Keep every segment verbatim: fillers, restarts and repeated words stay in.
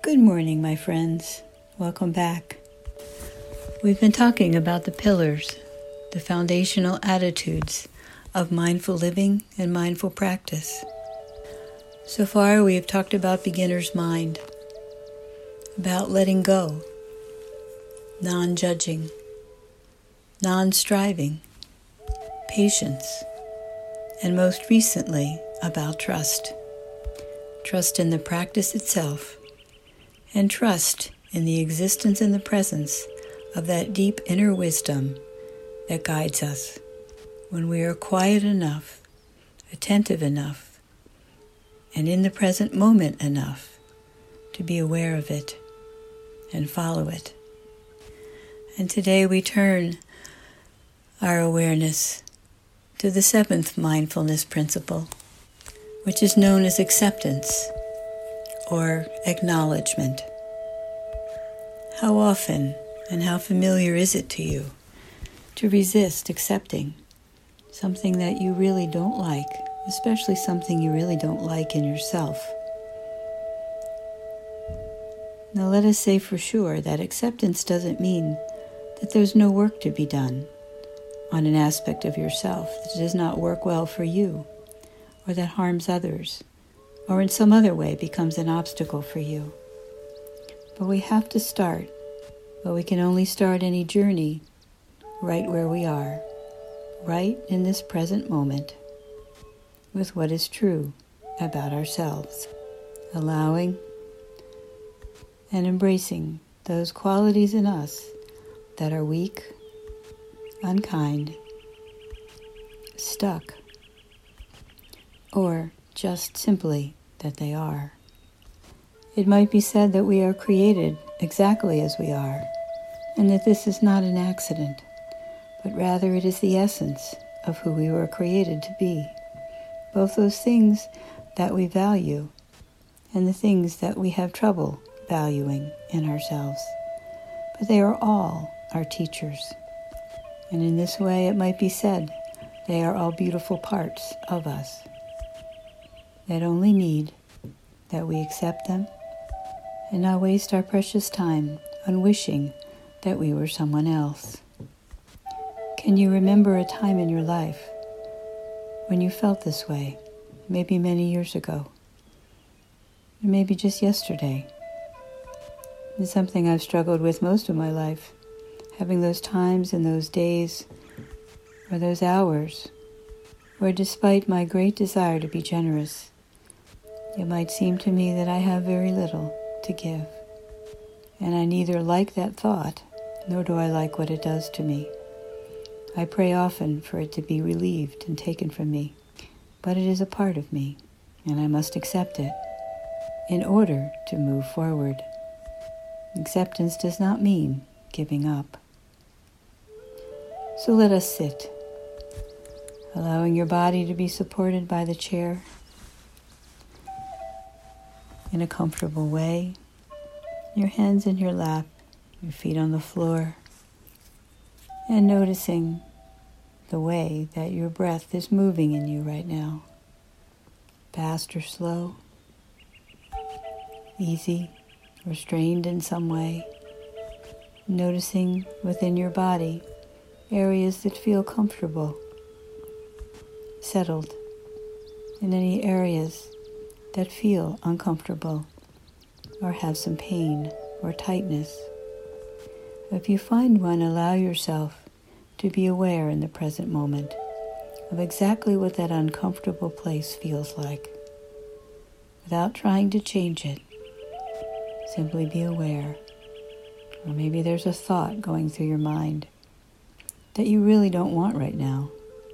Good morning, my friends. Welcome back. We've been talking about the pillars, the foundational attitudes of mindful living and mindful practice. So far, we have talked about beginner's mind, about letting go, non-judging, non-striving, patience, and most recently, about trust. Trust in the practice itself, and trust in the existence and the presence of that deep inner wisdom that guides us when we are quiet enough, attentive enough, and in the present moment enough to be aware of it and follow it. And today we turn our awareness to the seventh mindfulness principle, which is known as acceptance or acknowledgement. How often and how familiar is it to you to resist accepting something that you really don't like, especially something you really don't like in yourself? Now let us say for sure that acceptance doesn't mean that there's no work to be done on an aspect of yourself that does not work well for you, or that harms others, or in some other way becomes an obstacle for you. But we have to start, but we can only start any journey right where we are, right in this present moment, with what is true about ourselves, allowing and embracing those qualities in us that are weak, unkind, stuck, or just simply that they are. It might be said that we are created exactly as we are, and that this is not an accident, but rather it is the essence of who we were created to be. Both those things that we value and the things that we have trouble valuing in ourselves. But they are all our teachers. And in this way it might be said they are all beautiful parts of us that only need that we accept them and not waste our precious time on wishing that we were someone else. Can you remember a time in your life when you felt this way, maybe many years ago, or maybe just yesterday? It's something I've struggled with most of my life, having those times and those days or those hours where, despite my great desire to be generous, it might seem to me that I have very little to give, and I neither like that thought nor do I like what it does to me. I pray often for it to be relieved and taken from me, but it is a part of me, and I must accept it in order to move forward. Acceptance does not mean giving up. So let us sit, allowing your body to be supported by the chair in a comfortable way, your hands in your lap, your feet on the floor, and noticing the way that your breath is moving in you right now, fast or slow, easy or strained in some way, noticing within your body areas that feel comfortable, settled, and any areas that feel uncomfortable or have some pain or tightness. If you find one, allow yourself to be aware in the present moment of exactly what that uncomfortable place feels like. Without trying to change it, simply be aware. Or maybe there's a thought going through your mind that you really don't want right now.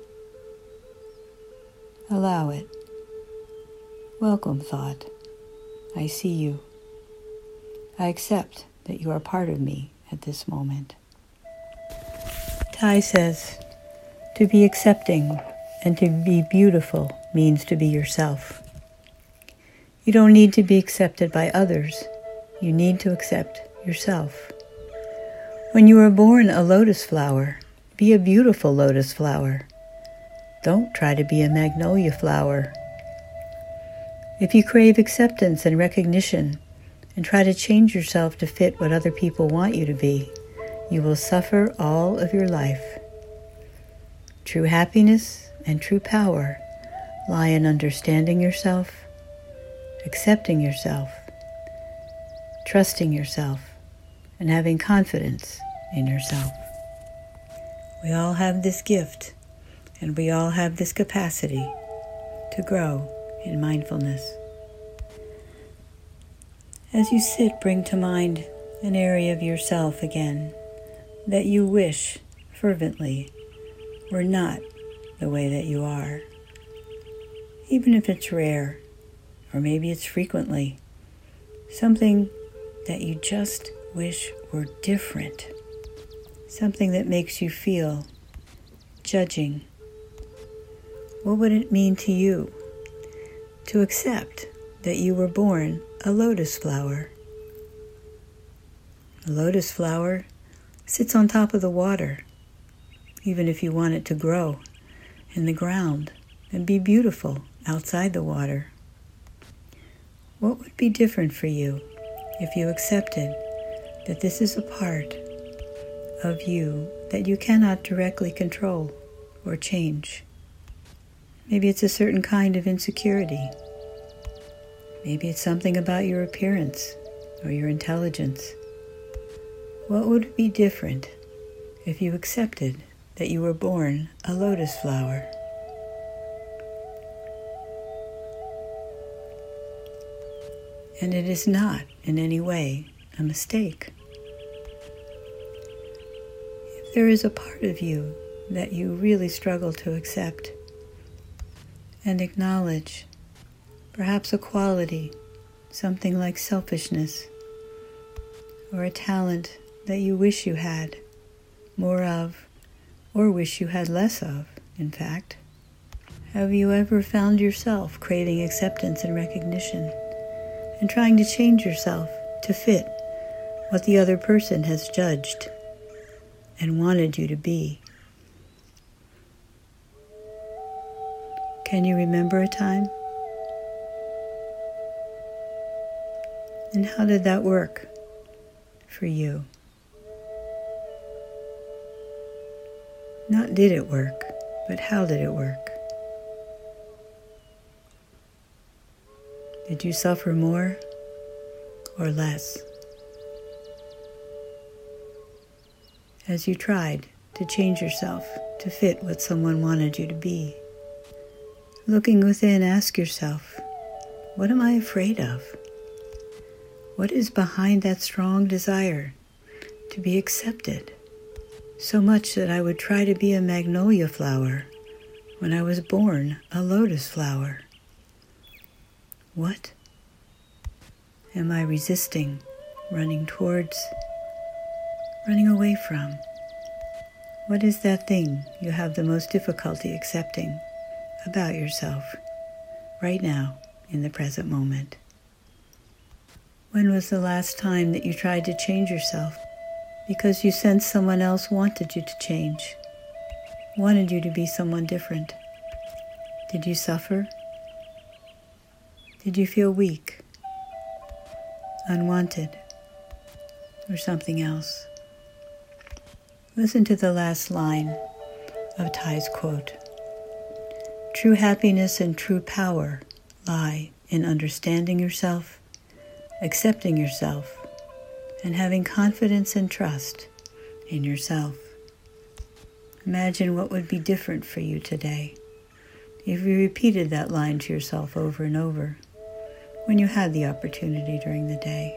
Allow it. Welcome, thought. I see you. I accept that you are part of me at this moment. Thai says, to be accepting and to be beautiful means to be yourself. You don't need to be accepted by others. You need to accept yourself. When you were born a lotus flower, be a beautiful lotus flower. Don't try to be a magnolia flower. If you crave acceptance and recognition and try to change yourself to fit what other people want you to be, you will suffer all of your life. True happiness and true power lie in understanding yourself, accepting yourself, trusting yourself, and having confidence in yourself. We all have this gift, and we all have this capacity to grow in mindfulness. As you sit, bring to mind an area of yourself again that you wish fervently were not the way that you are. Even if it's rare, or maybe it's frequently, something that you just wish were different, something that makes you feel judging. What would it mean to you to accept that you were born a lotus flower? A lotus flower sits on top of the water, even if you want it to grow in the ground and be beautiful outside the water. What would be different for you if you accepted that this is a part of you that you cannot directly control or change? Maybe it's a certain kind of insecurity. Maybe it's something about your appearance or your intelligence. What would be different if you accepted that you were born a lotus flower? And it is not in any way a mistake. If there is a part of you that you really struggle to accept and acknowledge, perhaps a quality, something like selfishness, or a talent that you wish you had more of, or wish you had less of, in fact. Have you ever found yourself craving acceptance and recognition and trying to change yourself to fit what the other person has judged and wanted you to be? Can you remember a time? And how did that work for you? Not did it work, but how did it work? Did you suffer more or less as you tried to change yourself to fit what someone wanted you to be? Looking within, ask yourself, what am I afraid of? What is behind that strong desire to be accepted? So much that I would try to be a magnolia flower when I was born a lotus flower. What am I resisting, running towards, running away from? What is that thing you have the most difficulty accepting about yourself right now in the present moment? When was the last time that you tried to change yourself because you sensed someone else wanted you to change, wanted you to be someone different? Did you suffer? Did you feel weak, unwanted, or something else? Listen to the last line of Thay's quote. True happiness and true power lie in understanding yourself, accepting yourself, and having confidence and trust in yourself. Imagine what would be different for you today if you repeated that line to yourself over and over when you had the opportunity during the day.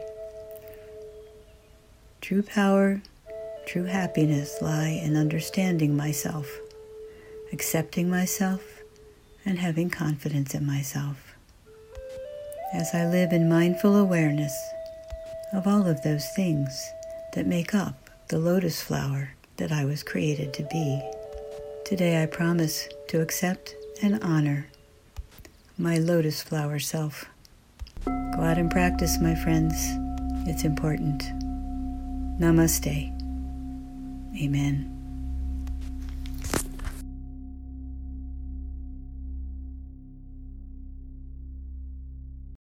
True power, true happiness lie in understanding myself, accepting myself, and having confidence in myself. As I live in mindful awareness of all of those things that make up the lotus flower that I was created to be, today I promise to accept and honor my lotus flower self. Go out and practice, my friends. It's important. Namaste. Amen.